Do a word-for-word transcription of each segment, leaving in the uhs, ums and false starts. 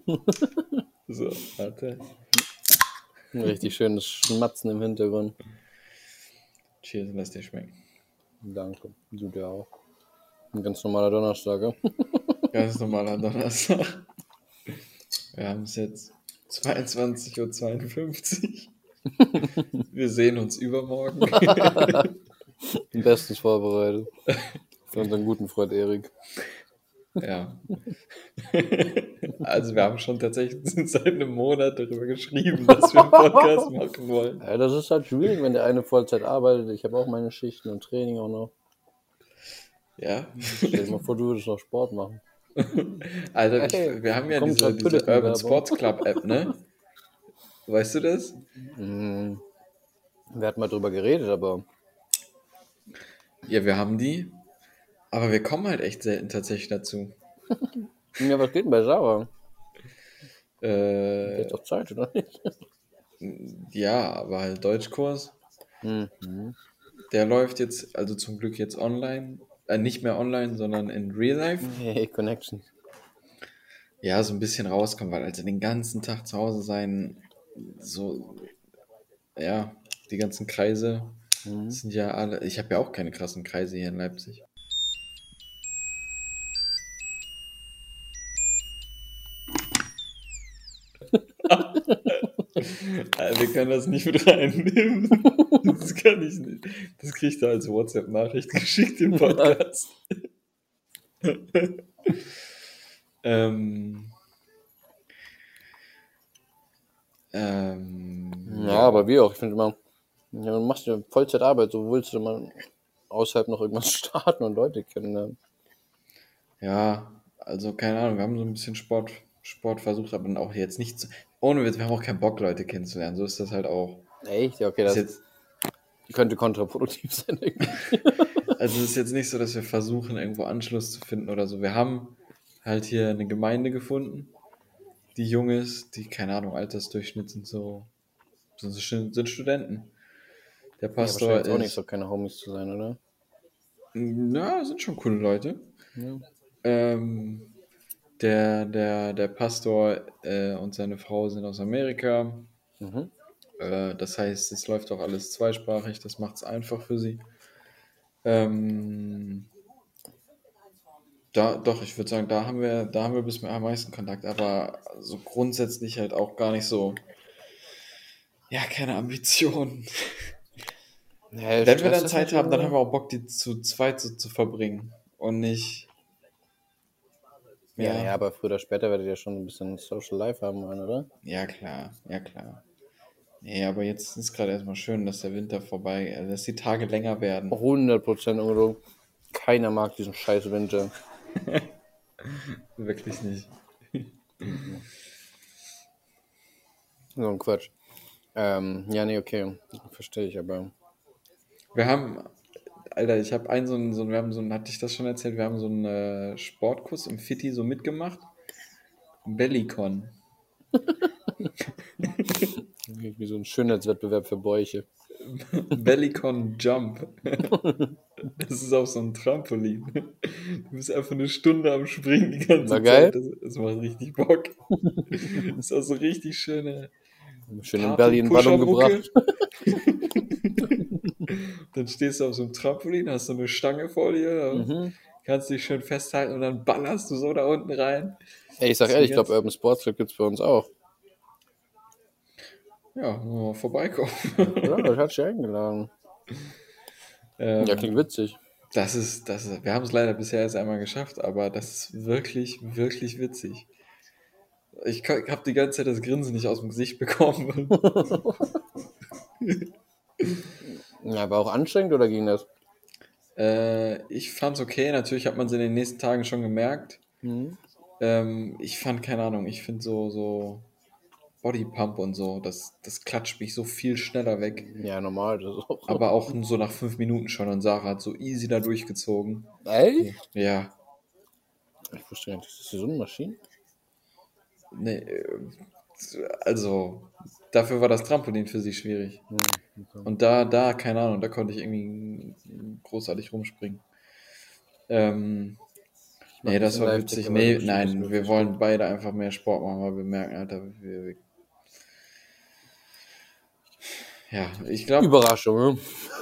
So, warte. Ein richtig schönes Schmatzen im Hintergrund. Cheers, lass dir schmecken. Danke, du dir auch. Ein ganz normaler Donnerstag, ja? Ganz normaler Donnerstag. Wir haben es jetzt zweiundzwanzig Uhr zweiundfünfzig. Wir sehen uns übermorgen. Bestens vorbereitet. Für unseren guten Freund Erik. Ja. Also wir haben schon tatsächlich seit einem Monat darüber geschrieben, dass wir einen Podcast machen wollen. Ja, das ist halt schwierig, wenn der eine Vollzeit arbeitet. Ich habe auch meine Schichten und Training auch noch. Ja. Stell dir mal vor, du würdest noch Sport machen. Alter, ich, Hey, wir haben ja kommt diese, grad diese Peloton-Werbung. Urban Sports Club App, ne? Weißt du das? Hm, wir hatten mal drüber geredet, aber Ja, wir haben die, aber wir kommen halt echt selten tatsächlich dazu. ja, was geht denn bei Sarah? Der Äh, hat doch Zeit, oder nicht? ja, aber halt Deutschkurs, Mhm. der läuft jetzt, also zum Glück jetzt online, äh, nicht mehr online, sondern in Real Life. Hey, Connections. Ja, so ein bisschen rauskommen, weil also den ganzen Tag zu Hause sein, so, ja, die ganzen Kreise Mhm. sind ja alle, ich habe ja auch keine krassen Kreise hier in Leipzig. Äh, Wir können das nicht mit reinnehmen. Das kann ich nicht. Das kriegt er als WhatsApp-Nachricht geschickt im Podcast. ähm, ähm, Ja, aber wie auch. Ich finde immer, ja, du machst ja Vollzeitarbeit, so willst du mal außerhalb noch irgendwas starten und Leute kennenlernen. Ja, also keine Ahnung, wir haben so ein bisschen Sport, Sport versucht, aber auch jetzt nicht so, ohne Witz, wir haben auch keinen Bock, Leute kennenzulernen. So ist das halt auch. Echt? Ja, okay, Ist das jetzt, könnte kontraproduktiv sein. Irgendwie. also es ist jetzt nicht so, dass wir versuchen, irgendwo Anschluss zu finden oder so. Wir haben halt hier eine Gemeinde gefunden, die jung ist, die, keine Ahnung, Altersdurchschnitt sind so, sind, so, sind Studenten. Der Ja, Pastor wahrscheinlich jetzt auch nicht so, ist, keine Homies zu sein, oder? na, sind schon coole Leute. Ja. Ähm, der, der, der Pastor äh, und seine Frau sind aus Amerika. Mhm. Äh, das heißt, es läuft auch alles zweisprachig, das macht es einfach für sie. Ähm, da, doch, ich würde sagen, da haben wir, da haben wir bis am meisten Kontakt, aber so grundsätzlich halt auch gar nicht so, ja, keine Ambitionen. Ja, Wenn wir Stress dann ist Zeit haben, dann haben natürlich wir auch Bock, die zu zweit so zu verbringen und nicht, immer- Ja, ja, ja, aber früher oder später werdet ihr schon ein bisschen Social Life haben wollen, oder? ja klar, ja klar. Nee, aber jetzt ist gerade erstmal schön, dass der Winter vorbei, äh, dass die Tage länger werden. hundert Prozent Udo. Keiner mag diesen scheiß Winter. Wirklich nicht. So ein Quatsch. Ähm, ja, nee, okay. Verstehe ich, aber. Wir haben, Alter, ich habe einen so einen, so einen, wir haben so einen, hatte ich das schon erzählt, wir haben so einen äh, Sportkurs im Fitti so mitgemacht. Bellycon. Wie so ein Schönheitswettbewerb für Bäuche. Bellycon Jump. Das ist auf so einem Trampolin. Du bist einfach eine Stunde am Springen die ganze War geil? Zeit. Das, das macht richtig Bock. Das ist auch so richtig schöne Schön den Belly in Ballung Party-Pusher-Mucke. gebracht. Dann stehst du auf so einem Trampolin, hast so eine Stange vor dir, Mhm. kannst dich schön festhalten und dann ballerst du so da unten rein. Ey, ich sag Das ist ehrlich, ich ganz- glaube, Urban Sports Club gibt's bei uns auch. Ja, mal vorbeikommen. Ja, das hat sich eingeladen. ähm, Ja, klingt witzig. das ist, das ist, wir haben es leider bisher erst einmal geschafft, aber das ist wirklich, wirklich witzig. Ich habe die ganze Zeit das Grinsen nicht aus dem Gesicht bekommen. Ja, aber auch anstrengend oder ging das? äh, ich fand's okay, natürlich hat man es in den nächsten Tagen schon gemerkt. Mhm. Ähm, ich fand, keine Ahnung, ich finde so, so Bodypump und so, das, das klatscht mich so viel schneller weg. Ja, normal, das ist auch. Aber auch so nach fünf Minuten schon und Sarah hat so easy da durchgezogen. Echt? Ja, Ich verstehe nicht. Ist das so eine Maschine? nee, äh, also dafür war das Trampolin für sie schwierig. Mhm. Okay. Und da, da, keine Ahnung, da konnte ich irgendwie großartig rumspringen. Ähm, Ich mach Nee, ein das bisschen war Live-Ticker, witzig. weil du Nee, bestimmt nicht nein, mehr wir verstehst. wollen beide einfach mehr Sport machen, weil wir merken, Alter, wir, wir ja, ich glaube, Überraschung,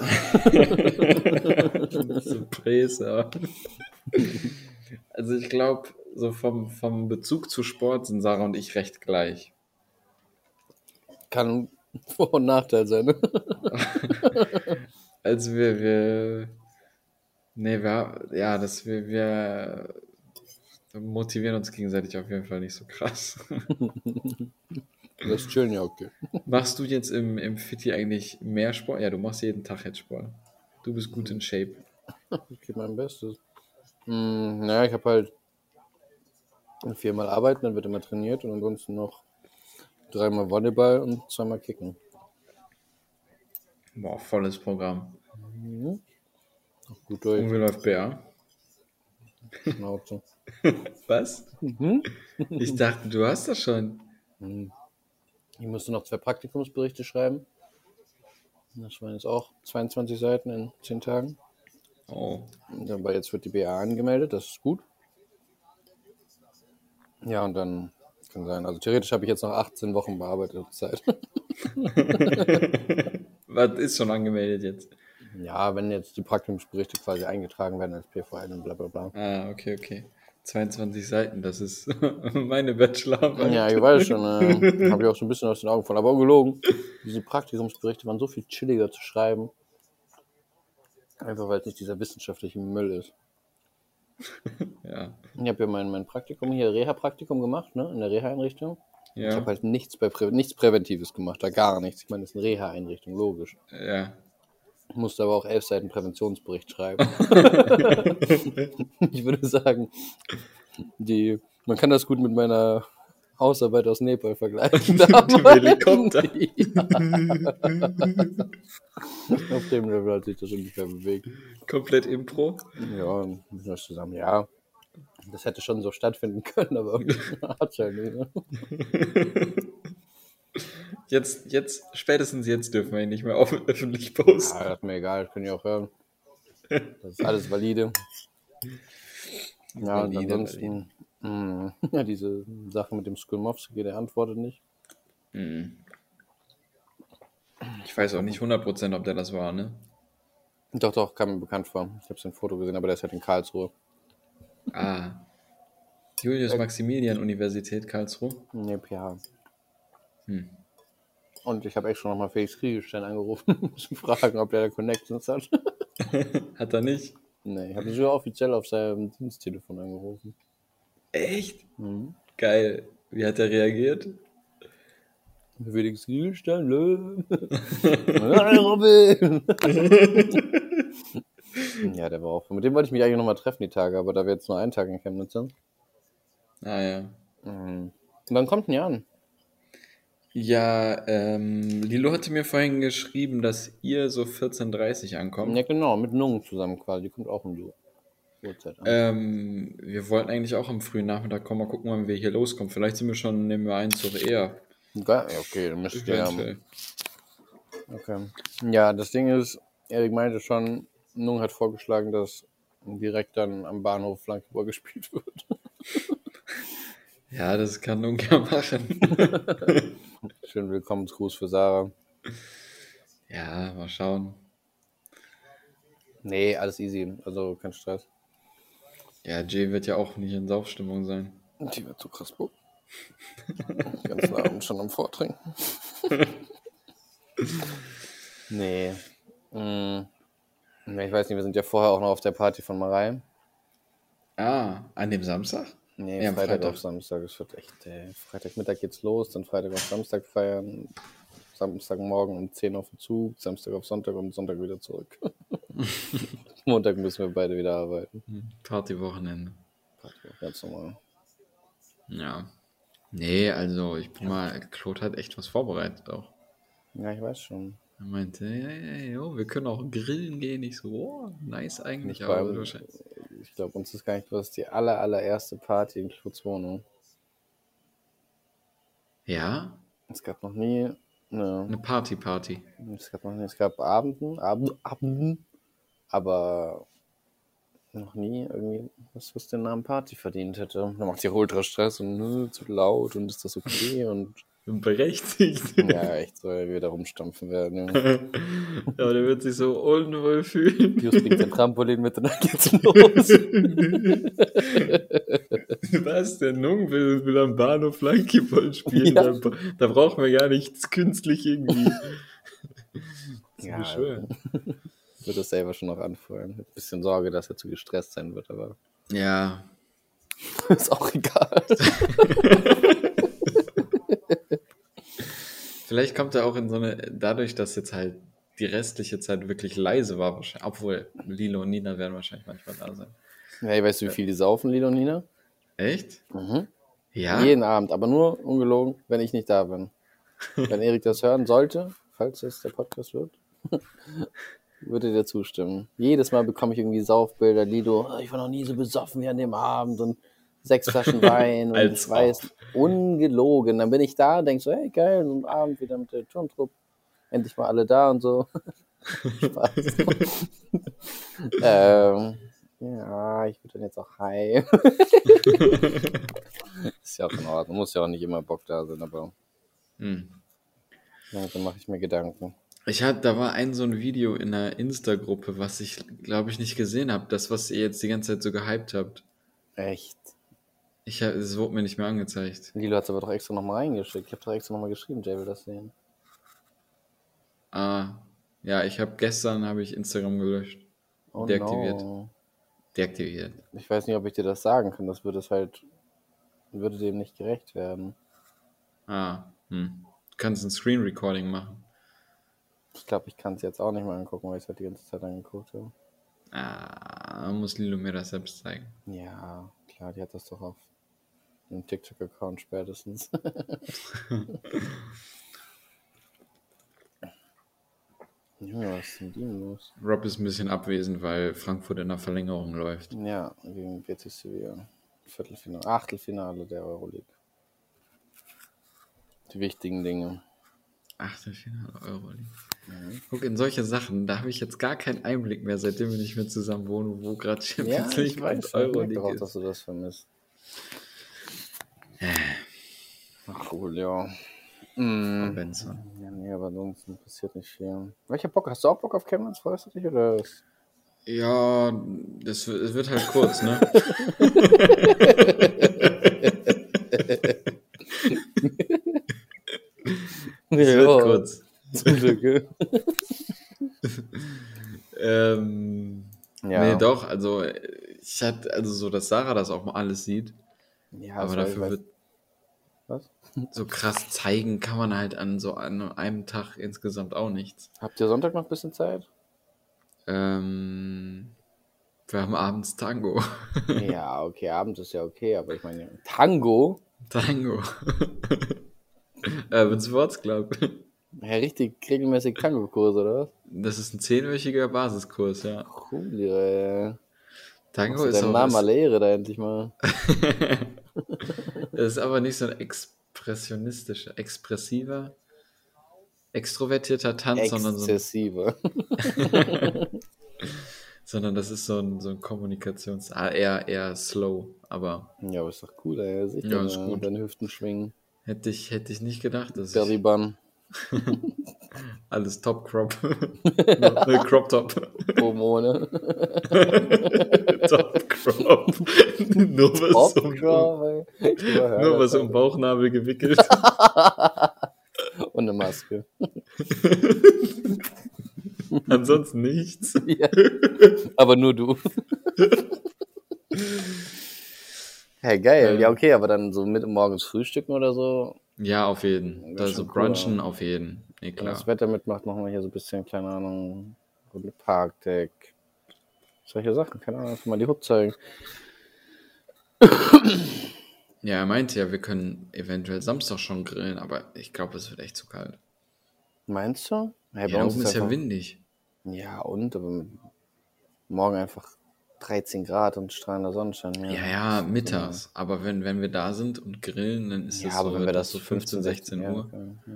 Surprise, aber also ich glaube, so vom, vom Bezug zu Sport sind Sarah und ich recht gleich. ja. Kann Vor- und Nachteil sein, ne? Also wir, wir, nee, wir, ja, das, wir, wir motivieren uns gegenseitig auf jeden Fall nicht so krass. Das ist schön, ja, okay. Machst du jetzt im, im Fitti eigentlich mehr Sport? Ja, du machst jeden Tag jetzt Sport. Du bist gut in Shape. Ich gebe mein Bestes. Hm, naja, ich habe halt viermal arbeiten, dann wird immer trainiert und ansonsten noch dreimal Volleyball und zweimal Kicken. Boah, volles Programm. Mhm. Gut Und durch. wie läuft B A? Schnauze. Was? Mhm. Ich dachte, du hast das schon. Mhm. Ich musste noch zwei Praktikumsberichte schreiben. Das waren jetzt auch zweiundzwanzig Seiten in zehn Tagen. Oh. Aber jetzt wird die B A angemeldet, das ist gut. Ja, und dann kann sein. Also theoretisch habe ich jetzt noch achtzehn Wochen Bearbeitungszeit. Was ist schon angemeldet jetzt? Ja, wenn jetzt die Praktikumsberichte quasi eingetragen werden als P V N und bla bla bla. Ah, okay, okay. zweiundzwanzig Seiten, das ist meine Bachelorarbeit. Ja, ich weiß schon, äh, habe ich auch so ein bisschen aus den Augen verloren. Aber ungelogen, diese Praktikumsberichte waren so viel chilliger zu schreiben. Einfach weil es nicht dieser wissenschaftliche Müll ist. Ja. Ich habe ja mein, mein Praktikum hier, Reha-Praktikum gemacht, ne, in der Reha-Einrichtung. Ja. Ich habe halt nichts, bei Prä nichts Präventives gemacht, da gar nichts. Ich meine, das ist eine Reha-Einrichtung, logisch. Ja. Ich musste aber auch elf Seiten Präventionsbericht schreiben. Ich würde sagen, die, man kann das gut mit meiner Hausarbeit aus Nepal vergleichen. Dem Helikopter. Ja. Auf dem Level hat sich das ungefähr bewegt. Komplett Impro. Ja, müssen wir zusammen, ja. Das hätte schon so stattfinden können, aber hat's ja nicht. Ne? Jetzt, jetzt, spätestens jetzt dürfen wir ihn nicht mehr offen, öffentlich posten. Ja, das ist mir egal, das können die auch hören. Das ist alles valide. Ja, und Valide, ansonsten, mh, ja, diese Sache mit dem Skulmowski, der antwortet nicht. Mhm. Ich weiß auch nicht hundert Prozent, ob der das war, ne? Doch, doch, kam mir bekannt vor. Ich habe sein Foto gesehen, aber der ist halt in Karlsruhe. Ah. Julius-Maximilian-Universität Karlsruhe. Ne, P H. Hm. Und ich habe extra nochmal Felix Kriegelstein angerufen, um zu fragen, ob der da Connections hat. Hat er nicht? Ne, ich habe ihn sogar offiziell auf seinem Diensttelefon angerufen. Echt? Mhm. Geil. Wie hat er reagiert? Felix Kriegelstein, Löwe. Hey, Robin! Ja, der war auch. Mit dem wollte ich mich eigentlich nochmal treffen, die Tage, aber da wir jetzt nur einen Tag in Chemnitz sind. Ah ja. Mhm. Und wann kommt denn ihr an? Ja, ähm, Lilo hatte mir vorhin geschrieben, dass ihr so vierzehn Uhr dreißig ankommt. Ja, genau, mit Nung zusammen quasi. Die kommt auch um die Uhrzeit an. Ähm, wir wollten eigentlich auch am frühen Nachmittag kommen. Mal gucken, wann wir hier loskommen. Vielleicht sind wir schon, nehmen wir einen Zug eher. Geil, ja, okay, dann müsst ihr. Eventuell. Okay. Ja, das Ding ist, Erik meinte schon, Nung hat vorgeschlagen, dass direkt dann am Bahnhof Flankeball gespielt wird. Ja, das kann Nunca machen. Schönen Willkommensgruß für Sarah. Ja, mal schauen. Nee, alles easy, also kein Stress. Ja, Jay wird ja auch nicht in Saufstimmung sein. Die wird so krass Bock. Den ganzen Abend schon am Vortrinken. Nee. Mm. Nee, ich weiß nicht, wir sind ja vorher auch noch auf der Party von Marei. Ah, an dem Samstag? Nee, Ja, am Freitag, Freitag. auf Samstag. Es wird echt, ey. Freitagmittag geht's los, dann Freitag auf Samstag feiern. Samstagmorgen um zehn auf den Zug, Samstag auf Sonntag und Sonntag wieder zurück. Montag müssen wir beide wieder arbeiten. Partywochenende. Party, ganz normal. Ja. Nee, also ich bin mal, Claude hat echt was vorbereitet auch. Ja, ich weiß schon. Er meinte, ja, ja, ja, wir können auch grillen gehen. Ich so, oh, nice eigentlich, Nicht aber beim- wird wahrscheinlich. Ich glaube, uns ist gar nicht bewusst, die aller, allererste Party in Claudes Wohnung. Ja, Es gab noch nie eine, eine noch nie irgendwie was, was den Namen Party verdient hätte. Dann macht sie ultra Stress und nö, zu laut und ist das okay und Berechtigt. ja, echt so, weil wir da rumstampfen werden. Junge. Ja, aber der wird sich so unwohl fühlen. Pius bringt sein Trampolin mit und dann geht's los. Was? Der Nung will, will am Bahnhof Flankyball spielen. Ja. Da, da brauchen wir gar nichts künstlich irgendwie. Zu Ja, beschwören. wird das selber schon noch anfallen. Mit ein bisschen Sorge, dass er zu gestresst sein wird, aber Ja. ist auch egal. Vielleicht kommt er auch in so eine, dadurch, dass jetzt halt die restliche Zeit wirklich leise war, wahrscheinlich, obwohl Lilo und Nina werden wahrscheinlich manchmal da sein. Hey, weißt du, wie viel die saufen, Lilo und Nina? Echt? Mhm. Ja? Jeden Abend, aber nur ungelogen, wenn ich nicht da bin. Wenn Erik das hören sollte, falls es der Podcast wird, würde der zustimmen. Jedes Mal bekomme ich irgendwie Saufbilder, Lido, "Oh, ich war noch nie so besoffen wie an dem Abend und sechs Flaschen Wein und Als ich weiß, ungelogen. Dann bin ich da, denk so, hey geil, so ein Abend wieder mit der Turntruppe, endlich mal alle da und so. Spaß. ähm, ja, ich würde dann jetzt auch heim. Ist ja auch in Ordnung, muss ja auch nicht immer Bock da sein, aber Hm. ja, dann mache ich mir Gedanken. Ich hatte, da war ein so ein Video in einer Insta-Gruppe, was ich, glaube ich, nicht gesehen habe. Das, was ihr jetzt die ganze Zeit so gehypt habt. Echt? Ich hab, es wurde mir nicht mehr angezeigt. Lilo hat es aber doch extra nochmal reingeschickt. Ich habe doch extra nochmal geschrieben, Jay will das sehen. Ah, ja, ich habe gestern habe ich Instagram gelöscht. Oh Deaktiviert. no. Deaktiviert. Ich weiß nicht, ob ich dir das sagen kann. Das würde es halt, würde dem nicht gerecht werden. Ah, hm. Du kannst ein Screen Recording machen. Ich glaube, ich kann es jetzt auch nicht mal angucken, weil ich es halt die ganze Zeit angeguckt habe. Ah, dann muss Lilo mir das selbst zeigen. Ja, klar, die hat das doch auf dem TikTok-Account spätestens. Junge, was ist denn mit ihm los? Rob ist ein bisschen abwesend, weil Frankfurt in der Verlängerung läuft. Ja, gegen Betis Sevilla. Viertelfinale, Achtelfinale der Euroleague. Die wichtigen Dinge. Achtelfinale Euroleague. Mhm. Guck, in solche Sachen, da habe ich jetzt gar keinen Einblick mehr, seitdem wir nicht mehr zusammen wohnen, wo gerade Ja, Champions League ich weiß, und ich merke Euroleague auch, ist. dass du das vermisst. Ach, cool, ja. Mm. Benson. Ja, nee, aber ansonsten passiert nicht viel. Welcher Bock? Hast du auch Bock auf Chemnitz? Freust du dich, oder? ist- Ja, das wird, es wird halt kurz, ne? Es Ja, wird kurz. zum Glück. ähm, Ja. Nee, doch, also ich hatte, also so, dass Sarah das auch mal alles sieht, Ja, aber das dafür weiß- wird Was? so krass zeigen kann man halt an so an einem Tag insgesamt auch nichts. Habt ihr Sonntag noch ein bisschen Zeit? Ähm, wir haben abends Tango. Ja, okay, Abend ist ja okay, aber ich meine, Tango? Tango. Urban Sports Club. Ja, richtig regelmäßig Tango-Kurs, oder was? Das ist ein zehnwöchiger Basiskurs, ja. Cool, ey. Tango Machst du ist deinem auch Namen ist, alle Ehre da endlich mal. das ist aber nicht so ein expressionistischer, expressiver, extrovertierter Tanz, sondern so ein, Exzessive. sondern das ist so ein, so ein Kommunikations... Ah, eher, eher slow, aber Ja, aber ist doch cool, ey. Sich Ja, deine, ist gut. deine Hüften schwingen. hätte ich, hätte ich nicht gedacht, dass ich Berry-Bun. alles Top Crop. Ne, Crop Top. Oben ohne. Top Crop. Nur was, um, Popcorn, ey. Ich überhöre nur das was um den Bauchnabel gewickelt. Und eine Maske. Ansonsten nichts. Ja. Aber nur du. Hey, geil. Ähm. Ja, okay, aber dann so mit morgens frühstücken oder so. Ja, auf jeden. Das ist Also schon cool, brunchen ja. auf jeden. Nee, Wenn klar. das Wetter mitmacht, machen wir hier so ein bisschen, keine Ahnung, Parkdeck. Solche Sachen, keine Ahnung, einfach mal die Hut zeigen. Ja, er meinte ja, wir können eventuell Samstag schon grillen, aber ich glaube, es wird echt zu kalt. Meinst du? Hey, Ja, da oben ist ja einfach- windig. Ja, und? Aber mit- morgen einfach dreizehn Grad und strahlender Sonnenschein. Ja, ja, mittags. Aber wenn, wenn wir da sind und grillen, dann ist Ja, es aber so, wenn wir wird das so fünfzehn, sechzehn ja, Uhr. okay, ja.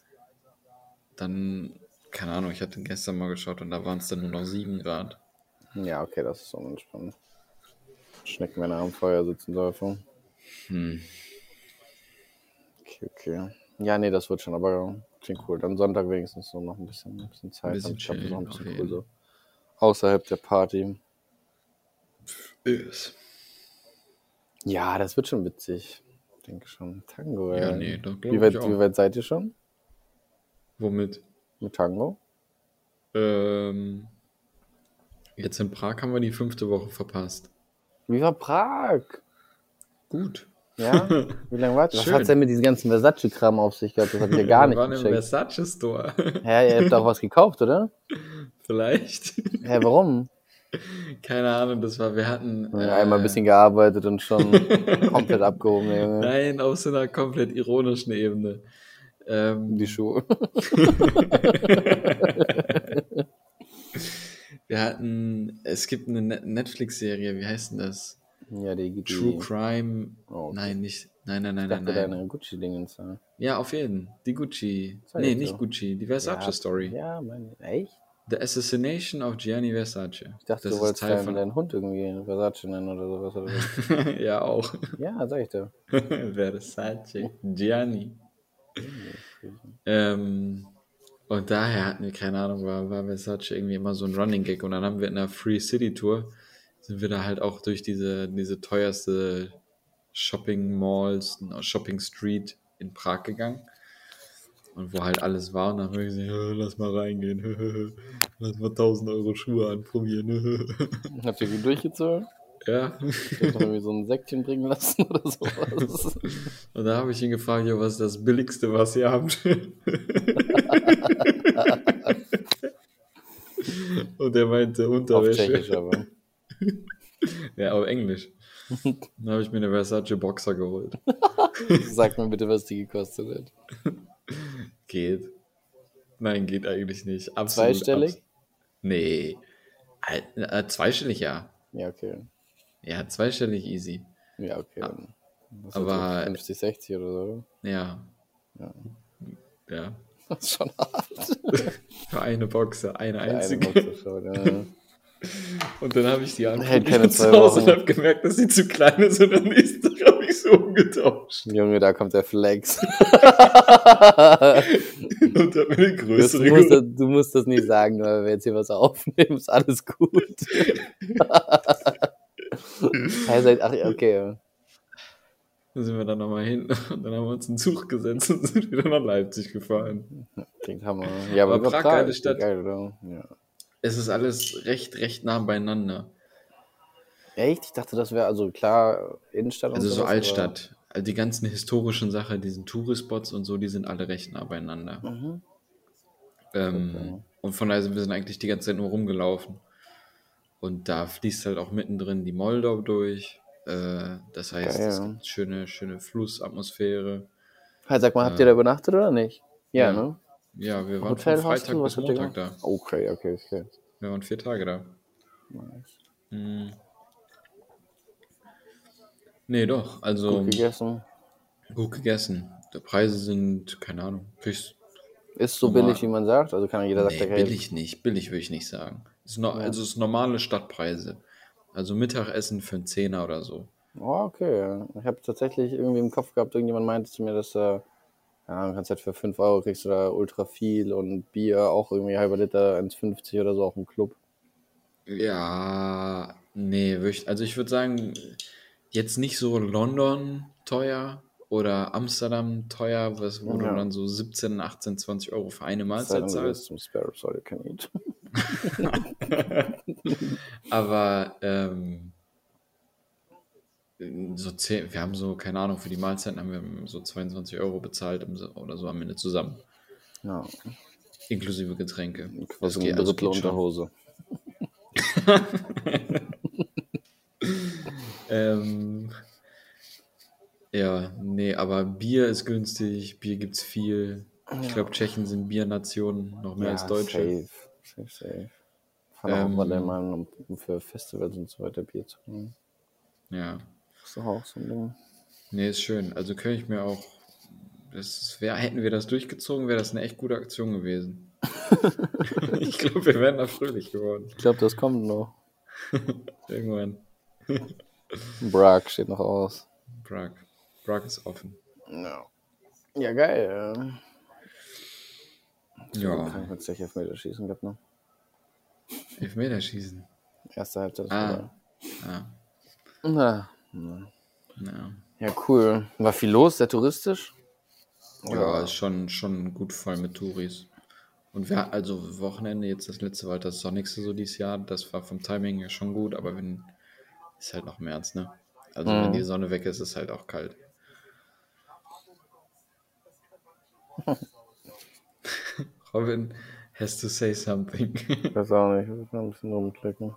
Dann, keine Ahnung, ich hatte gestern mal geschaut und da waren es dann nur noch sieben Grad. Ja, okay, das ist unentspannt. Schneckenmänner am Feuer sitzen dürfen. Hm. Okay, okay. Ja, nee, das wird schon, aber klingt cool. Dann Sonntag wenigstens so noch ein bisschen, ein bisschen Zeit. Ein bisschen haben. Ich glaube, das ist auch ein chillen, bisschen auf cool jeden. so. Außerhalb der Party. Yes. Ja, das wird schon witzig. Ich denke schon. Tango, Ja, ey. nee, das Wie glaube weit, ich wie auch. weit seid ihr schon Womit? mit Tango? Ähm, jetzt in Prag haben wir die fünfte Woche verpasst. Wie war Prag? Gut. Ja? Wie lange wart ihr? Was Schön. hat's denn mit diesem ganzen Versace-Kram auf sich gehabt? Das hab ich ja gar Wir nicht waren im gecheckt. Versace-Store. Ja, ihr habt auch was gekauft, oder? Vielleicht. Hä, warum? Keine Ahnung, das war, wir hatten. Ja, einmal ein Äh, bisschen gearbeitet und schon komplett abgehoben, Junge. nein, auf so einer komplett ironischen Ebene. Ähm, Die Schuhe. wir hatten, es gibt eine Net- Netflix-Serie, wie heißt denn das? Ja, die, die True Crime. Oh, okay. Nein, nicht. Nein, nein, nein, Ich dachte, nein, nein. deine Gucci-Dingens. Ja, Ja, auf jeden. Die Gucci. Sag Nee, ich nicht so. Gucci, die Versace-Story. Ja, meine, echt? The Assassination of Gianni Versace. Ich dachte, das du wolltest ist Teil deinen, von. deinen Hund irgendwie Versace nennen oder sowas. Oder was. Ja, auch. Ja, sag ich dir. Versace. Gianni. ähm, und daher hatten wir, keine Ahnung, war, war Versace irgendwie immer so ein Running Gag. Und dann haben wir in der Free City Tour, sind wir da halt auch durch diese, diese teuerste Shopping Malls, Shopping Street in Prag gegangen. Und wo halt alles war. Und dann haben wir gesagt, "Ja, lass mal reingehen. Lass mal tausend Euro Schuhe anprobieren. Habt ihr gut durchgezogen? Ja. Ich hab noch irgendwie so ein Säckchen bringen lassen oder sowas. Und da habe ich ihn gefragt, ja, was ist das Billigste, was ihr habt? Und er meinte Auf Unterwäsche. Tschechisch aber. Ja, auf Englisch. Dann habe ich mir eine Versace Boxer geholt. Sag mir bitte, was die gekostet hat. Geht. Nein, geht eigentlich nicht. Absolut. Zweistellig? Abs- nee. Äh, äh, zweistellig, ja. Ja, okay. Ja, zweistellig easy. Ja, okay. Dann. Das ist Aber- aber fünfzig, sechzig oder so. Ja. Ja. Ja. Das ist schon hart. Für eine Boxer, eine Eine einzige. Box schon, ja. Und dann habe ich die Hält anprobiert keine zu zwei Hause und Wochen. habe gemerkt, dass sie zu klein ist. Und am nächsten Tag habe ich so umgetauscht. Junge, da kommt der Flex. Und habe mir eine Du größere musst, geholt. das, du musst das nicht sagen, weil wir jetzt hier was aufnehmen, ist alles gut. Hey, seid, ach, okay. Dann sind wir dann nochmal hin und dann haben wir uns in den Zug gesetzt und sind wieder nach Leipzig gefahren. Klingt Hammer. Ja, aber, Aber Prag, Prag, geile ist Stadt. Geil, oder? Ja. Es ist alles recht, recht nah beieinander. Echt? Ich dachte, das wäre also klar Innenstadt und Also so sowas, Altstadt. Also die ganzen historischen Sachen, diesen Touri-Spots und so, die sind alle recht nah beieinander. Aber, mhm. Ähm, Okay. Und von daher sind wir sind eigentlich die ganze Zeit nur rumgelaufen. Und da fließt halt auch mittendrin die Moldau durch. Äh, das heißt, Geil. es gibt schöne, schöne Flussatmosphäre. Halt, sag mal, habt ihr da übernachtet oder nicht? Ja, Ja. ne? Ja, wir waren Hotel, von Hostel, Freitag was bis habt ihr Montag da. gemacht? Okay, okay, okay. Wir waren vier Tage da. Nice. Hm. Nee, doch. Also Gut gegessen. gut gegessen. Die Preise sind, keine Ahnung, kriegst Ist so Normal. billig, wie man sagt. Also kann jeder sagt, Nee, okay, billig nicht. Billig würde ich nicht sagen. Es ist no, Also es ist normale Stadtpreise. Also Mittagessen für einen Zehner oder so. oh, okay. Ja. Ich habe tatsächlich irgendwie im Kopf gehabt, irgendjemand meinte zu mir, dass äh, ja, du kannst halt für fünf Euro kriegst du da ultra viel und Bier auch irgendwie halber Liter, eins fünfzig oder so auch im Club. Ja, nee, würd ich, also ich würde sagen, jetzt nicht so London teuer oder Amsterdam teuer, was, wo Ja. du dann so siebzehn, achtzehn, zwanzig Euro für eine Sei Mahlzeit dann, du zahlst. gehst zum Spare Ribs, all you can eat. Aber ähm, so zehn, wir haben so, keine Ahnung, für die Mahlzeiten haben wir so zweiundzwanzig Euro bezahlt im so- oder so am Ende zusammen. Ja, Inklusive Getränke. Das quasi geht- ein also Drittel geht schon. Unterhose. Ähm, ja, nee, aber Bier ist günstig, Bier gibt's viel. Ich glaube, Tschechen sind Biernation noch mehr als Deutsche. safe. Safe, safe. Fahren auch Ähm, auf Wallermann, um um für Festivals und so weiter Bier zu trinken. Ja, Das ist doch auch so ein Ding. nee, ist schön. Also könnte ich mir auch, das wär, hätten wir das durchgezogen, wäre das eine echt gute Aktion gewesen. Ich glaube, wir wären da fröhlich geworden. Ich glaube, das kommt noch. Irgendwann. Bragg steht noch aus. Bragg. Bragg ist offen. Ja, ja geil. Ja. Ja. Krank mit sich Elfmeterschießen gehabt, ne? Elfmeterschießen. Erste Halbzeit. Ah. ah. Na, na. Ja. Ja, cool. War viel los, sehr touristisch? Ja, ist schon, schon gut voll mit Touris. Und wir, also Wochenende, jetzt das letzte war halt das sonnigste so dieses Jahr. Das war vom Timing ja schon gut, aber wenn, ist halt noch März, ne? Also Mhm. wenn die Sonne weg ist, ist es halt auch kalt. Robin, has to say something. Ich weiß auch nicht, ich muss mal ein bisschen rumklicken.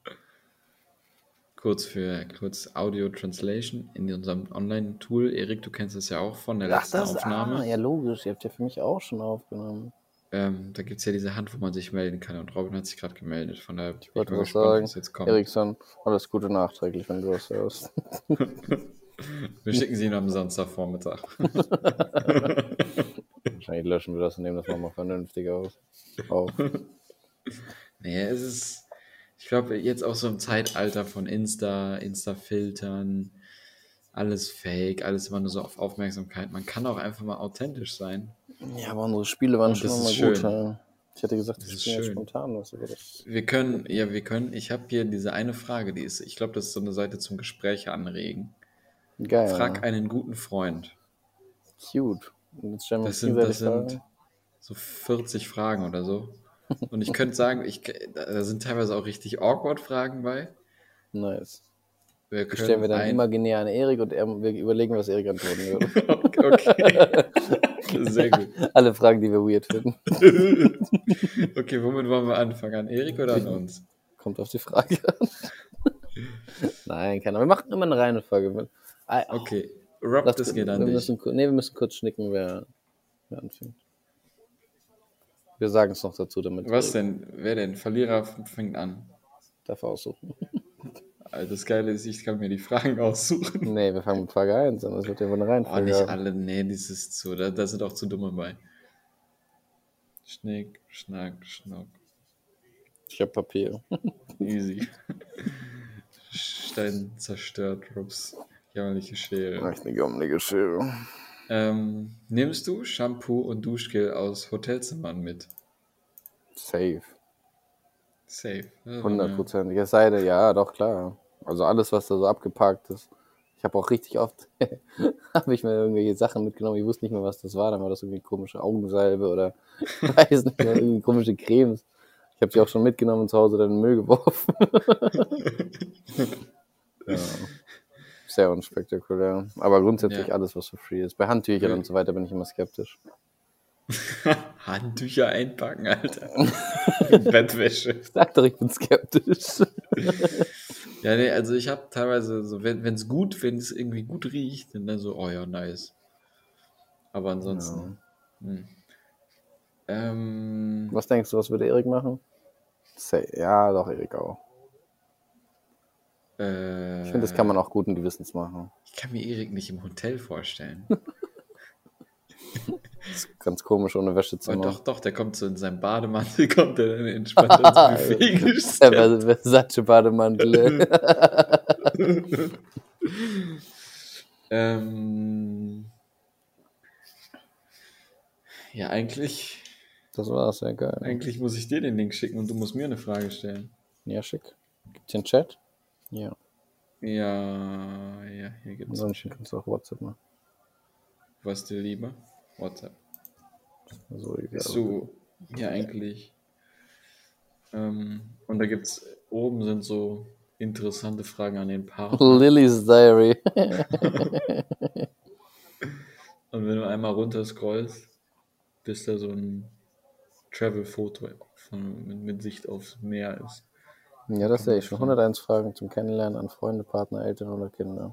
Kurz für kurz Audio Translation in unserem Online-Tool. Erik, du kennst es ja auch von der Ach, letzten das, Aufnahme. ah, ja logisch, ihr habt ja für mich auch schon aufgenommen. Ähm, da gibt es ja diese Hand, wo man sich melden kann. Und Robin hat sich gerade gemeldet. Von daher Ich wollte bin was gespannt, sagen. was jetzt kommt. Eriksson, alles Gute nachträglich, wenn du das hörst. Wir schicken sie ihn am Samstagvormittag. Wahrscheinlich löschen wir das und nehmen das nochmal vernünftig aus. Auf. Nee, es ist, ich glaube, jetzt auch so im Zeitalter von Insta, Insta-Filtern, alles fake, alles immer nur so auf Aufmerksamkeit. Man kann auch einfach mal authentisch sein. Ja, aber unsere Spiele waren Und schon das immer ist gut. schön. Ja. Ich hätte gesagt, Das ich ist bin jetzt schön. spontan. Was über das. Wir können, ja, wir können, ich habe hier diese eine Frage, die ist, ich glaube, das ist so eine Seite zum Gespräch anregen. Geil. Frag einen guten Freund. Cute. Und jetzt stellen wir Das uns sind, das gegenseitig sind Fragen. so vierzig Fragen oder so. Und ich könnte sagen, ich, da sind teilweise auch richtig awkward Fragen bei. Nice. Wir Die stellen wir können dann ein, imaginär an Erik und er, wir überlegen, was Erik antworten würde. okay. Sehr gut. Alle Fragen, die wir weird finden. Okay, womit wollen wir anfangen? An Erik oder an uns? Kommt auf die Frage an. Nein, keiner. Wir machen immer eine Reihenfolge. Ah, oh, Okay, Rob, lass- das geht an wir dich. müssen, ku- nee, wir müssen kurz schnicken, wer, wer anfängt. Wir sagen es noch dazu, damit Was Erik denn? Wer denn? Verlierer fängt an. darf aussuchen. Also das Geile ist, ich kann mir die Fragen aussuchen. Nee, wir fangen mit Frage eins an. Das wird ja wohl eine Oh, Reihenfolge nicht haben. alle. Nee, das ist zu. Da, da sind auch zu dumme bei. Schnick, Schnack, Schnock. Ich habe Papier. Easy. Stein zerstört, Robs jämmerliche Schere. Echt eine gammelige Schere. Ähm, nimmst du Shampoo und Duschgel aus Hotelzimmern mit? Safe. Safe. Also hundert Prozent. Es sei denn, ja, doch, klar. Also alles, was da so abgepackt ist. Ich habe auch richtig oft, habe ich mir irgendwelche Sachen mitgenommen, ich wusste nicht mehr, was das war. Dann war das irgendwie komische Augensalbe oder ich weiß nicht mehr, irgendwie komische Cremes. Ich habe die auch schon mitgenommen und zu Hause dann in den Müll geworfen. Ja. Sehr unspektakulär. Aber grundsätzlich Ja. alles, was for free ist. Bei Handtüchern Ja. und so weiter bin ich immer skeptisch. Handtücher einpacken, Alter. Bettwäsche. Ich sag doch, ich bin skeptisch. Ja, nee, also ich habe teilweise so, wenn es gut, wenn es irgendwie gut riecht, dann so, oh ja, nice. Aber ansonsten. Hm. Ähm, Was denkst du, was würde Erik machen? Say, ja, doch, Erik auch. äh, Ich finde, das kann man auch guten Gewissens machen. Ich kann mir Erik nicht im Hotel vorstellen. Das ist ganz komisch ohne Aber Wäschezimmer. doch, doch, der kommt so in seinem Bademantel, kommt der dann entspannt ins Buffet Der gestellt. Versace Bademantel. ähm, ja, eigentlich, Das war's, ja geil. eigentlich muss ich dir den Link schicken und du musst mir eine Frage stellen. Ja, schick. Gibt's hier einen Chat? Ja. Ja, ja, hier gibt es. Ansonsten kannst du auch WhatsApp machen. Was dir lieber? WhatsApp. So, Bist du ja eigentlich. Ähm, und da gibt's oben sind so interessante Fragen an den Partner. Lily's Diary. Und wenn du einmal runter scrollst, bis da so ein Travel-Foto von, mit, mit Sicht aufs Meer ist. Ja, das sehe ich schon. hunderteins Fragen zum Kennenlernen an Freunde, Partner, Eltern oder Kinder.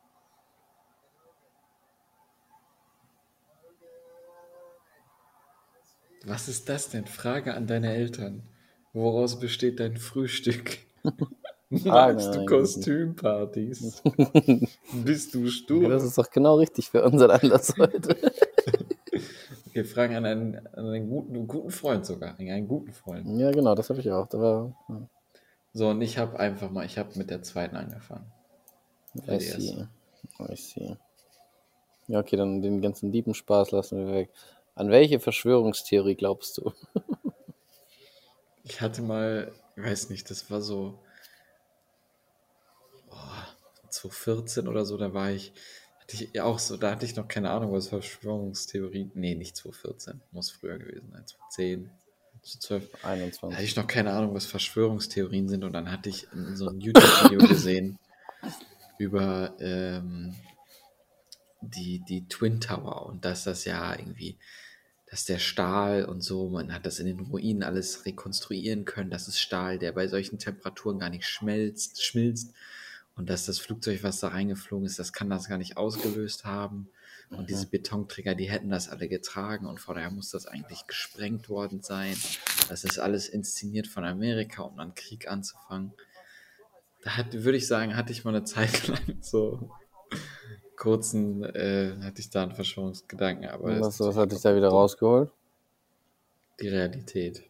Was ist das denn? Frage an deine Eltern. Woraus besteht dein Frühstück? Magst du eigentlich. Kostümpartys? Bist du Ja, stur? das ist doch genau richtig für unseren Anlass heute. Wir fragen an einen, an einen guten, guten Freund sogar. An einen guten Freund. Ja, genau, das habe ich auch. Da war, ja. So, und ich habe einfach mal, ich habe mit der zweiten angefangen. War I die erste. see. I see. Ja, okay, dann den ganzen Diebenspaß lassen wir weg. An welche Verschwörungstheorie glaubst du? Ich hatte mal, ich weiß nicht, das war so zwanzig vierzehn oder so, da war ich, hatte ich ja auch so, da hatte ich noch keine Ahnung, was Verschwörungstheorien, nee, nicht zwanzig vierzehn, muss früher gewesen sein, zwanzig zehn, zwanzig zwölf, da hatte einundzwanzig. ich noch keine Ahnung, was Verschwörungstheorien sind und dann hatte ich in so ein YouTube-Video gesehen über ähm, die, die Twin Tower und dass das ja irgendwie, dass der Stahl und so, man hat das in den Ruinen alles rekonstruieren können, das ist Stahl, der bei solchen Temperaturen gar nicht schmelzt, schmilzt und dass das Flugzeug, was da reingeflogen ist, das kann das gar nicht ausgelöst haben und diese Betonträger, die hätten das alle getragen und vorher muss das eigentlich gesprengt worden sein. Das ist alles inszeniert von Amerika, um dann Krieg anzufangen. Da hat, würde ich sagen, hatte ich mal eine Zeit lang so kurzen, äh, hatte ich da einen Verschwörungsgedanken, aber Und das was, ist was natürlich hat dich da wieder komplett rausgeholt? die Realität.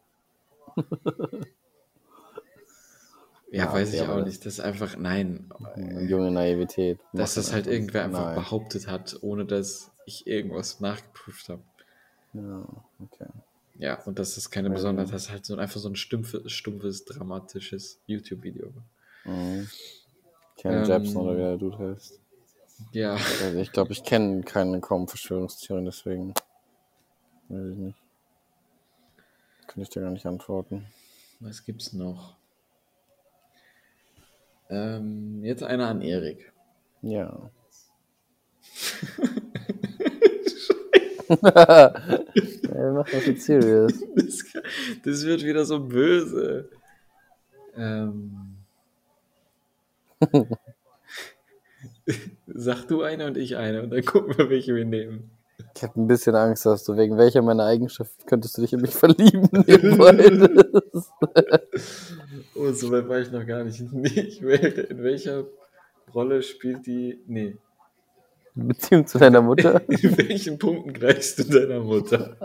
Ja, Ja, weiß okay, ich aber auch das- nicht. Das ist einfach, nein, Eine junge Naivität. dass Machen das halt einfach- irgendwer einfach Nein. behauptet hat, ohne dass ich irgendwas nachgeprüft habe. Ja, okay. Ja, und dass das keine Ja. Besonderheit ist, halt so einfach so ein stumpfes, stumpfes dramatisches YouTube-Video. Mhm. Ken Ähm, Jebsen oder wie der Dude heißt. Ja, Also ich glaube, ich kenne keine kaum Verschwörungstheorien, deswegen weiß ich nicht. Kann ich dir gar nicht antworten. was gibt's noch? Ähm, jetzt einer an Erik. Ja. ja mach das jetzt serious. Das, das wird wieder so böse. Ähm, sag du eine und ich eine und dann gucken wir, welche wir nehmen. Ich habe ein bisschen Angst, dass du wegen welcher meiner Eigenschaften könntest du dich in mich verlieben nebenbei. Oh, so weit war ich noch gar nicht. Ich wäre, in welcher Rolle spielt die. Nee. Beziehung zu deiner Mutter? In welchen Punkten gleichst du deiner Mutter?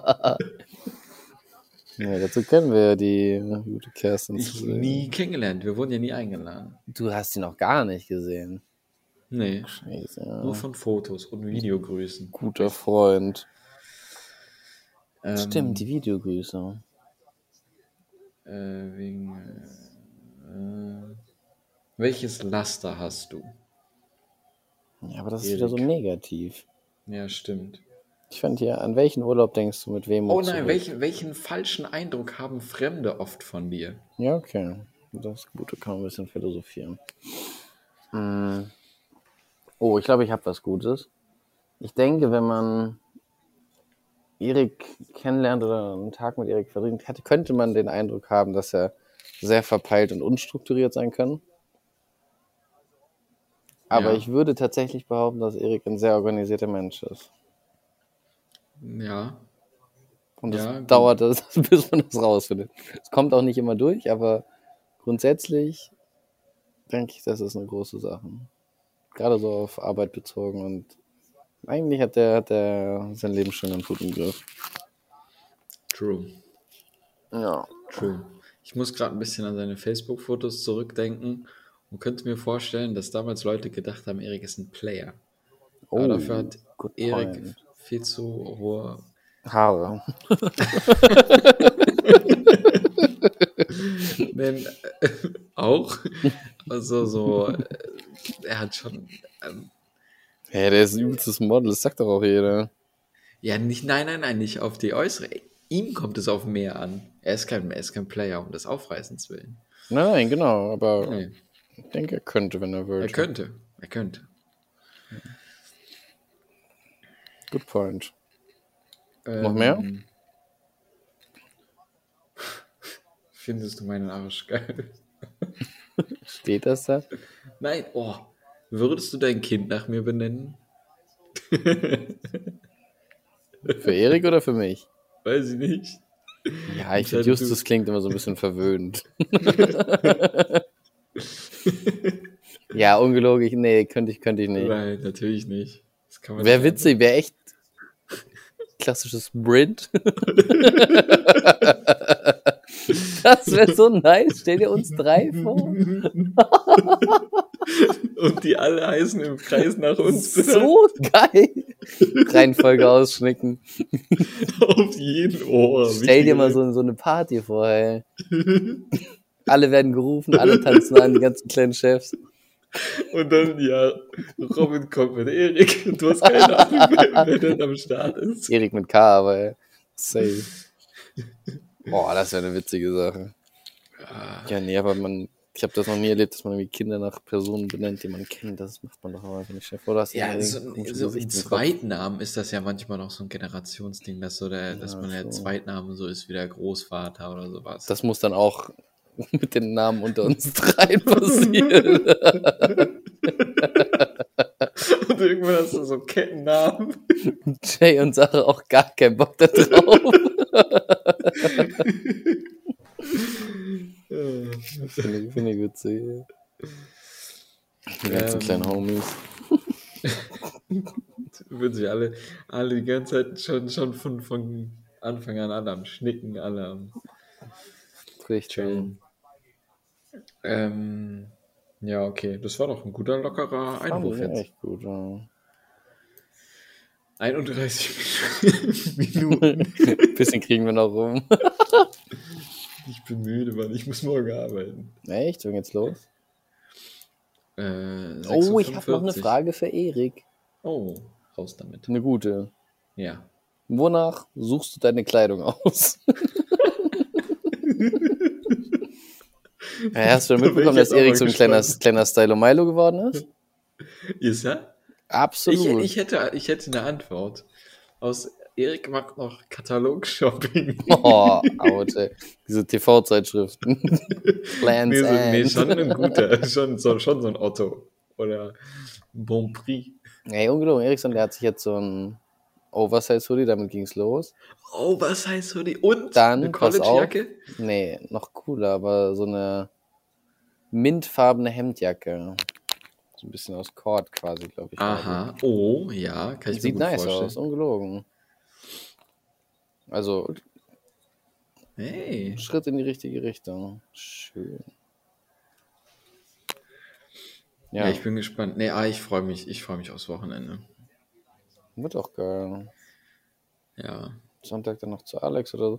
Ja, dazu kennen wir ja die gute Kerstin. Ich zu sehen. nie kennengelernt. Wir wurden ja nie eingeladen. Du hast sie noch gar nicht gesehen. Nee. Scheiße, ja. Nur von Fotos und Videogrüßen. Guter Freund. Ähm, Stimmt, die Videogrüße. Äh, wegen. Äh, welches Laster hast du? Ja, aber das ist wieder so Erik. negativ. Ja, stimmt. Ich fand hier, an welchen Urlaub denkst du mit wem? Oh nein, welchen, welchen falschen Eindruck haben Fremde oft von dir? Ja, okay. Das Gute kann man ein bisschen philosophieren. Mm. Oh, ich glaube, ich habe was Gutes. Ich denke, wenn man Erik kennenlernt oder einen Tag mit Erik verbringt, hätte, könnte man den Eindruck haben, dass er sehr verpeilt und unstrukturiert sein kann. Aber Ja. ich würde tatsächlich behaupten, dass Erik ein sehr organisierter Mensch ist. Ja. Und es Ja, gut. dauert, das, bis man das rausfindet. Es kommt auch nicht immer durch, aber grundsätzlich denke ich, das ist eine große Sache. Gerade so auf Arbeit bezogen und eigentlich hat der, hat der sein Leben schon ganz gut im Griff. True. Ja. True. Ich muss gerade ein bisschen an seine Facebook-Fotos zurückdenken und könnte mir vorstellen, dass damals Leute gedacht haben, Erik ist ein Player. Oh, Aber dafür hat good Erik point. viel zu hohe Haare. Nein, äh, auch. Also so, äh, er hat schon, ähm, Ja, der ist ein übelstes Model, das sagt doch auch jeder. ja nicht, nein, nein, nein, nicht auf die äußere. Ihm kommt es auf mehr an. Er ist kein, er ist kein Player um des Aufreißens willen. Nein, nein, genau, aber Nee, ich denke, er könnte, wenn er wollte. er könnte, er könnte. Good point. Ähm, Noch mehr? Findest du meinen Arsch geil? Steht das da? Nein, oh. Würdest du dein Kind nach mir benennen? Für Erik oder für mich? Weiß ich nicht. Ja, ich Entscheide finde, du. Justus klingt immer so ein bisschen verwöhnt. Ja, ungelogen, ich- nee, könnte ich, könnte ich nicht. Nein, natürlich nicht. Das kann man Wäre nicht witzig, wäre echt klassisches Sprint. Das wäre so nice. Stell dir uns drei vor. Und die alle heißen im Kreis nach uns benannt. So geil. Reihenfolge ausschnicken. Auf jeden Ohr. Stell dir mal so, so eine Party vor, ey. Alle werden gerufen, alle tanzen an, die ganzen kleinen Chefs. Und dann, ja, Robin kommt mit Erik. Du hast keine Ahnung, wer, wer denn am Start ist. Erik mit K, aber ey. Safe. Boah, das wäre eine witzige Sache. Ja, nee, aber man, ich habe das noch nie erlebt, dass man irgendwie Kinder nach Personen benennt, die man kennt. Das macht man doch aber einfach nicht. Stell dir vor, dass Ja, irgendwie so, ein komisches so Gesicht im im Kopf. Zweitnamen ist das ja manchmal noch so ein Generationsding, dass, so der, dass Ja, man der schon. Zweitname so ist wie der Großvater oder sowas. Das muss dann auch mit den Namen unter uns dreien passieren. Und irgendwann hast du so Kettennamen. Jay und Sarah auch gar keinen Bock da drauf. Finde ich, find ich witzig. Ja. Die ganzen Ähm. kleinen Homies. Würden sich alle, alle die ganze Zeit schon, schon von, von Anfang an alle am Schnicken, alle am Richtig schön. Chillen. Ähm, ja, okay. Das war doch ein guter, lockerer Fand Einwurf ich jetzt. echt gut, ja. einunddreißig Minuten. Bisschen kriegen wir noch rum. Ich bin müde, Mann. Ich muss morgen arbeiten. Echt? Wann geht's los? Äh, Oh, ich habe noch eine sechs Uhr fünfundvierzig. Frage für Erik. Oh, raus damit. Eine gute. Ja. Wonach suchst du deine Kleidung aus? Ja, hast du Da bin mitbekommen, ich dass jetzt auch Erik mal so ein kleiner, gespannt. kleiner Stylo-Milo geworden ist? Ist er? Ich, Absolut. ich, hätte, ich hätte eine Antwort. Aus Erik macht noch Katalog-Shopping. Oh, out, ey. Diese T V-Zeitschriften. Plans Nee, so, nee, End. schon ein guter. Schon so, schon so ein Otto. Oder ein Bon Prix. Ey, ungelogen, Erikson, der hat sich jetzt so ein Oversize-Hoodie, damit ging's los. Oh, was heißt Hoodie? Und Dann, eine pass auf. College-Jacke? Nee, noch cooler, aber so eine mintfarbene Hemdjacke. So ein bisschen aus Cord quasi, glaube ich. Aha. Oh, ja, kann ich Sieht mir gut nice vorstellen. aus, ungelogen. Also, Hey. Schritt in die richtige Richtung. Schön. Ja, Ja, ich bin gespannt. Nee, ah, ich freue mich. Ich freue mich aufs Wochenende. wird auch geil. Ja. Sonntag dann noch zu Alex oder so.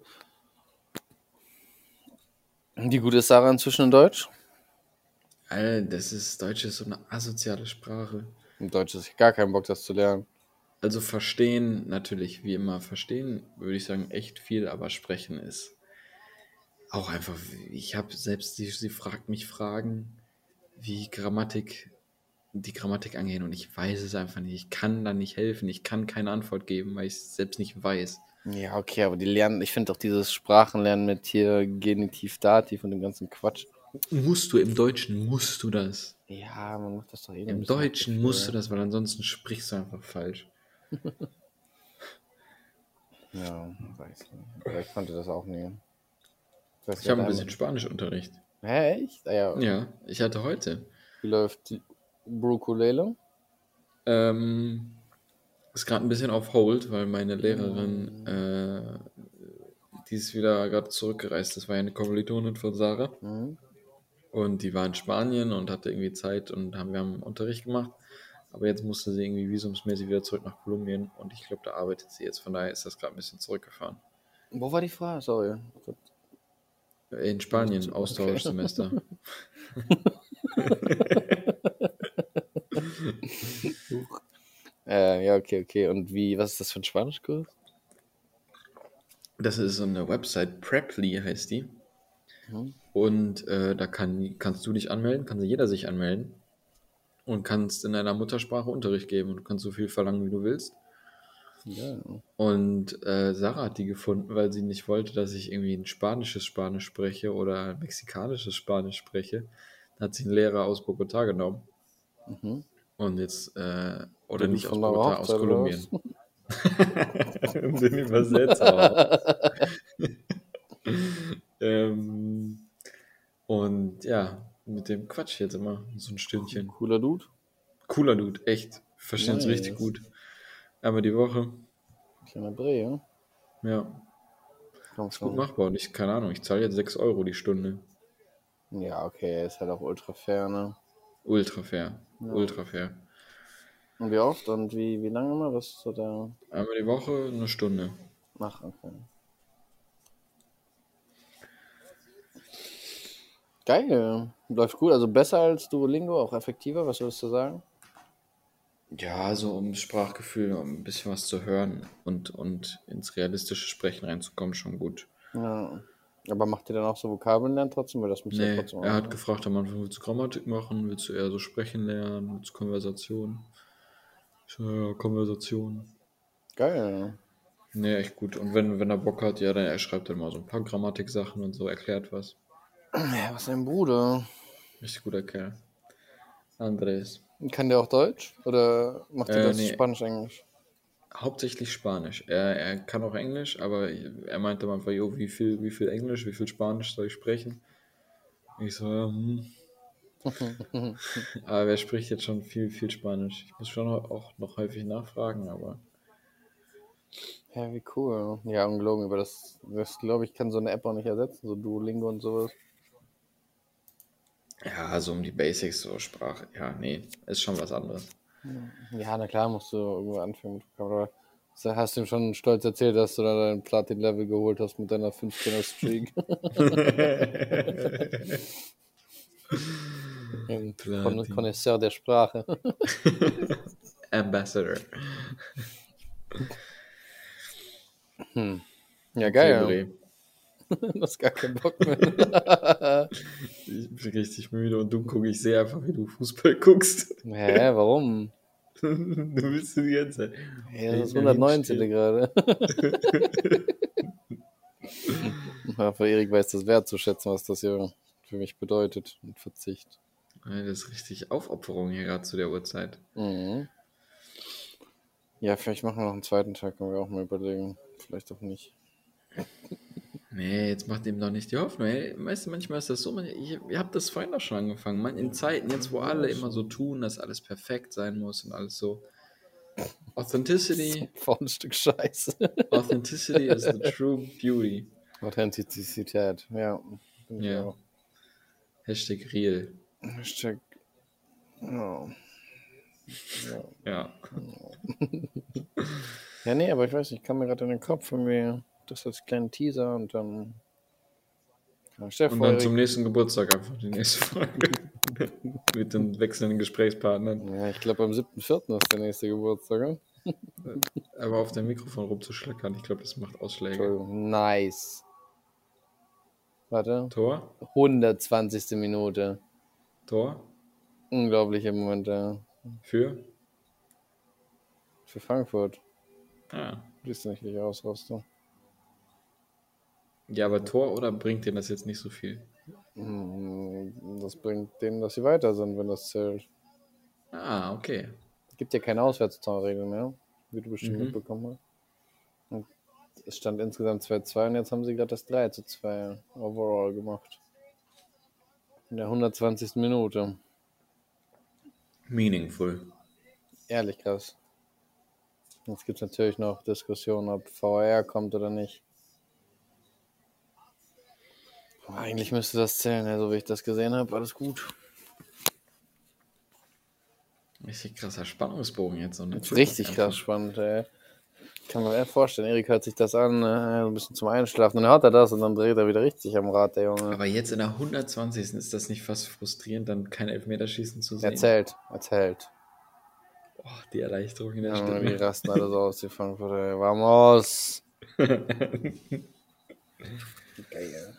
Wie gut ist Sarah inzwischen in Deutsch? Alter, das ist, Deutsch ist so eine asoziale Sprache. In Deutsch ist gar keinen Bock, das zu lernen. Also verstehen, natürlich, wie immer, verstehen, würde ich sagen, echt viel, aber sprechen ist auch einfach, ich habe selbst, sie, sie fragt mich Fragen, wie Grammatik, die Grammatik angehen und ich weiß es einfach nicht. Ich kann da nicht helfen, ich kann keine Antwort geben, weil ich es selbst nicht weiß. Ja, okay, aber die lernen, ich finde auch dieses Sprachenlernen mit hier Genitiv, Dativ und dem ganzen Quatsch. Musst du, im Deutschen musst du das. Ja, man macht das doch eh. Im Deutschen musst du das, weil ansonsten sprichst du einfach falsch. Ja, weiß nicht. Aber ich konnte das auch nie. Das Ich habe ein bisschen Spanischunterricht. Hä, echt? Ah, ja. Ja, ich hatte heute. Wie läuft die Brukulele? Ähm, ist gerade ein bisschen auf Hold, weil meine Lehrerin, äh, die ist wieder gerade zurückgereist. Das war ja eine Kommilitonin von Sarah. Mhm. Und die war in Spanien und hatte irgendwie Zeit und haben, wir haben Unterricht gemacht. Aber jetzt musste sie irgendwie visumsmäßig wieder zurück nach Kolumbien und ich glaube, da arbeitet sie jetzt. Von daher ist das gerade ein bisschen zurückgefahren. Wo war die Frage? Sorry. In Spanien, Okay. Austauschsemester. Äh, ja, okay, okay. Und wie, was ist das für ein Spanischkurs? Das ist so eine Website, Preply heißt die. Mhm. Und äh, da kann, kannst du dich anmelden, kann jeder sich anmelden und kannst in deiner Muttersprache Unterricht geben und du kannst so viel verlangen, wie du willst. Ja. Und äh, Sarah hat die gefunden, weil sie nicht wollte, dass ich irgendwie ein spanisches Spanisch spreche oder ein mexikanisches Spanisch spreche. Da hat sie einen Lehrer aus Bogotá genommen. Mhm. Und jetzt, äh, oder Den nicht aus von eurer Bogotá, aus Hochzeit, oder Kolumbien. was? Den Übersetzer auch. ähm, und ja, mit dem Quatsch jetzt immer so ein Stündchen. Cooler Dude. Cooler Dude, echt. Verstehen es Nice. richtig gut. Einmal die Woche. Kleiner Bre, ja? Ja, Komm ist gut schon. machbar. Und ich, keine Ahnung, ich zahle jetzt sechs Euro die Stunde. Ja, okay, ist halt auch ultra fair, ne? Ultra fair. ultra fair. Und wie oft und wie, wie lange immer? Was ist so der... Einmal die Woche eine Stunde. Ach, okay. Geil. Läuft gut. Also besser als Duolingo, auch effektiver. Was würdest du sagen? Ja, so um Sprachgefühl, um ein bisschen was zu hören und, und ins realistische Sprechen reinzukommen, schon gut. Ja. Aber macht ihr dann auch so Vokabeln lernen trotzdem? Weil das muss ja Nee, trotzdem auch. er hat Ne? gefragt am Anfang, willst du Grammatik machen? Willst du eher so sprechen lernen? Willst du Konversation? Ich so, ja, Konversation. Geil. Nee, echt gut. Und wenn, wenn er Bock hat, ja, dann er schreibt dann mal so ein paar Grammatik-Sachen und so, erklärt was. Ja, was ist dein Bruder? Richtig guter Kerl. Andres. Kann der auch Deutsch? Oder macht ihr Äh, das nee, Spanisch, Englisch? hauptsächlich Spanisch. Er, er kann auch Englisch, aber er meinte am Anfang, jo, wie viel, wie viel Englisch, wie viel Spanisch soll ich sprechen? Ich so, ja, hm. Aber er spricht jetzt schon viel, viel Spanisch. Ich muss schon auch noch häufig nachfragen, aber Ja, wie cool. Ja, ungelogen. Aber das, das glaube ich, kann so eine App auch nicht ersetzen. So Duolingo und sowas. ja, so um die Basics, so Sprache, ja, nee, ist schon was anderes. Ja, na klar, musst du irgendwo anfangen mit Vokabeln. Aber so hast du ihm schon stolz erzählt, dass du da dein Platin-Level geholt hast mit deiner fünfzehner-Streak. Ein Kon- Connoisseur der Sprache. Ambassador. Ja, Okay, geil. Bre. Du hast gar keinen Bock mehr. Ich bin richtig müde und du guckst, ich sehe einfach, wie du Fußball guckst. Hä, warum? Du willst die ganze Zeit. Hey, das ist hundertneunzehn gerade. Ja, für Erik weiß das wertzuschätzen, was das hier für mich bedeutet. Mit Verzicht. Das ist richtig Aufopferung hier gerade zu der Uhrzeit. Mhm. Ja, vielleicht machen wir noch einen zweiten Tag, können wir auch mal überlegen. Vielleicht auch nicht. Nee, jetzt macht ihm doch nicht die Hoffnung. Ey, weißt du, manchmal ist das so, man, ich, ihr habt das vorhin auch schon angefangen. Man, in Zeiten jetzt, wo alle immer so tun, dass alles perfekt sein muss und alles so. Authenticity, Voll ein Stück Scheiße. Authenticity is the true beauty. Authentizität, ja. Bin ich Ja. auch. Hashtag real. Hashtag. Ja. Ja. Ja. Ja, nee, aber ich weiß nicht, ich kam mir gerade in den Kopf irgendwie das als kleinen Teaser und dann. Ja, stell dir Und vor, dann Erik- zum nächsten Geburtstag einfach die nächste Folge. Mit den wechselnden Gesprächspartnern. Ja, ich glaube, am siebten vierten ist der nächste Geburtstag. Ne? Aber auf dem Mikrofon rumzuschleckern, ich glaube, das macht Ausschläge. Entschuldigung. Nice. Warte. Tor? hundertzwanzigste Minute. Tor? Unglaubliche Momente. Für? Für Frankfurt. Ah. Siehst du nicht, wie ich ausraste. Ja, aber Tor oder bringt dir das jetzt nicht so viel? Hm, Das bringt denen, dass sie weiter sind, wenn das zählt. Ah, okay. Es gibt ja keine Auswärtstorregel mehr, wie du bestimmt Mhm. mitbekommen hast. Und es stand insgesamt zwei zwei und jetzt haben sie gerade das drei zu zwei overall gemacht. In der hundertzwanzigsten Minute. Meaningful. Ehrlich krass. Jetzt gibt es natürlich noch Diskussionen, ob V A R kommt oder nicht. Eigentlich müsste das zählen, also wie ich das gesehen habe, alles gut. Richtig krasser Spannungsbogen jetzt. So Jetzt richtig krass spannend, ey. Kann man mir vorstellen, Erik hört sich das an, äh, ein bisschen zum Einschlafen, dann hört er das und dann dreht er wieder richtig am Rad, der Junge. Aber jetzt in der hundertzwanzigsten ist das nicht fast frustrierend, dann kein Elfmeterschießen zu sehen? Erzählt, erzählt. Oh, die Erleichterung in der Ja, wir Stimme. rasten alle so aus, die Frankfurter, ey. Vamos! Geil.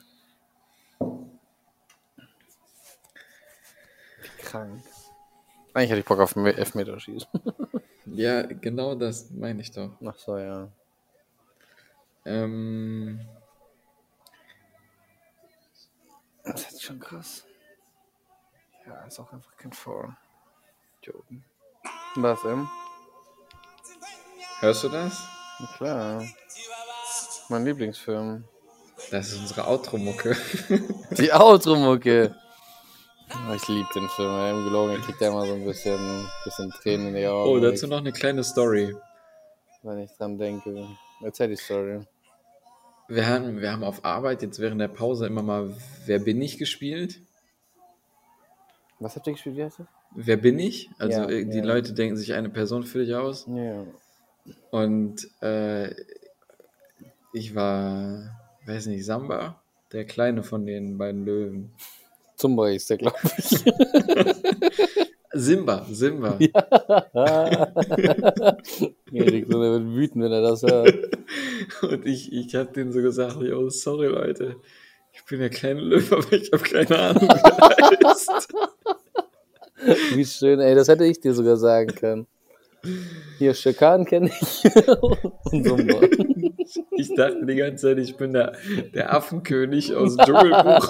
Krank. Eigentlich hätte ich Bock auf Elfmeterschießen. Ja, genau das meine ich doch. Ach so, ja. Ähm, Das ist schon krass. Ja, ist auch einfach kein Foul. Joken. Was, ähm? hörst du das? Na klar. Mein Lieblingsfilm. Das ist unsere Outro-Mucke. Die Outro-Mucke. Oh, ich liebe den Film. ey. Im Gelogen, ich krieg da immer so ein bisschen, bisschen Tränen in die Augen. Oh, wenn dazu ich- noch eine kleine Story. Wenn ich dran denke. Erzähl die Story. Wir haben, wir haben auf Arbeit jetzt während der Pause immer mal Wer bin ich gespielt? Was habt ihr gespielt? Wie heißt das? wer bin ich? Also Ja, äh, die ja. Leute denken sich eine Person für dich aus. Ja. Und äh, ich war, weiß nicht, Samba, der Kleine von den beiden Löwen. Zumba ist der, glaube ich. Simba, Simba. Erik, so, der wird wütend, wenn er das hört. Und ich, ich hab denen so gesagt, yo, sorry Leute, ich bin der kleine Löwe, aber ich habe keine Ahnung, wie er heißt. Wie schön, ey, das hätte ich dir sogar sagen können. Hier, Schirkan kenne ich und Zumba. Ich dachte die ganze Zeit, ich bin der, der Affenkönig aus dem Dschungelbuch.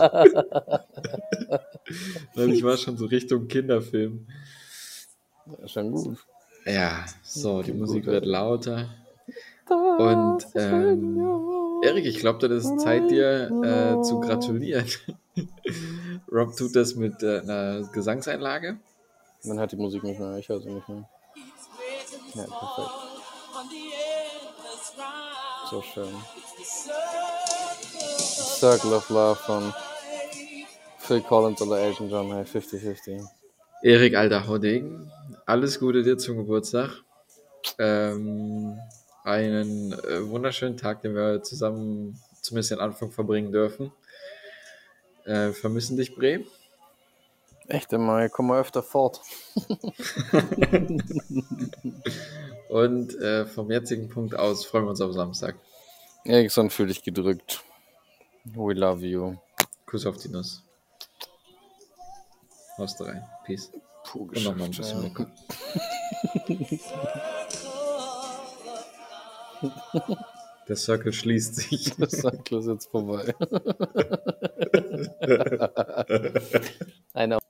Weil ich war schon so Richtung Kinderfilm. Ja, schon gut. Ja, so, die Klingt Musik gut, wird ey. lauter. Und ähm, Erik, ich glaube, das ist Zeit, dir äh, zu gratulieren. Rob tut das mit äh, einer Gesangseinlage. Man hört die Musik nicht mehr, ich höre sie nicht mehr. Ja, perfekt. So schön. Circle of Love von Phil Collins oder Elton John, hey, fünfzig fünfzig. Erik, alter Hodding, alles Gute dir zum Geburtstag. Ähm, einen äh, wunderschönen Tag, den wir zusammen zumindest den Anfang verbringen dürfen. Äh, vermissen dich, Bre. Echt immer, komm mal öfter fort. Und äh, vom jetzigen Punkt aus freuen wir uns auf Samstag. Eriksson, fühl dich gedrückt. We love you. Kuss auf die Nuss. Haust rein. Peace. Puh, Und nochmal ein bisschen ja. lecker. Der Circle schließt sich. Das Cycle ist jetzt vorbei. Einer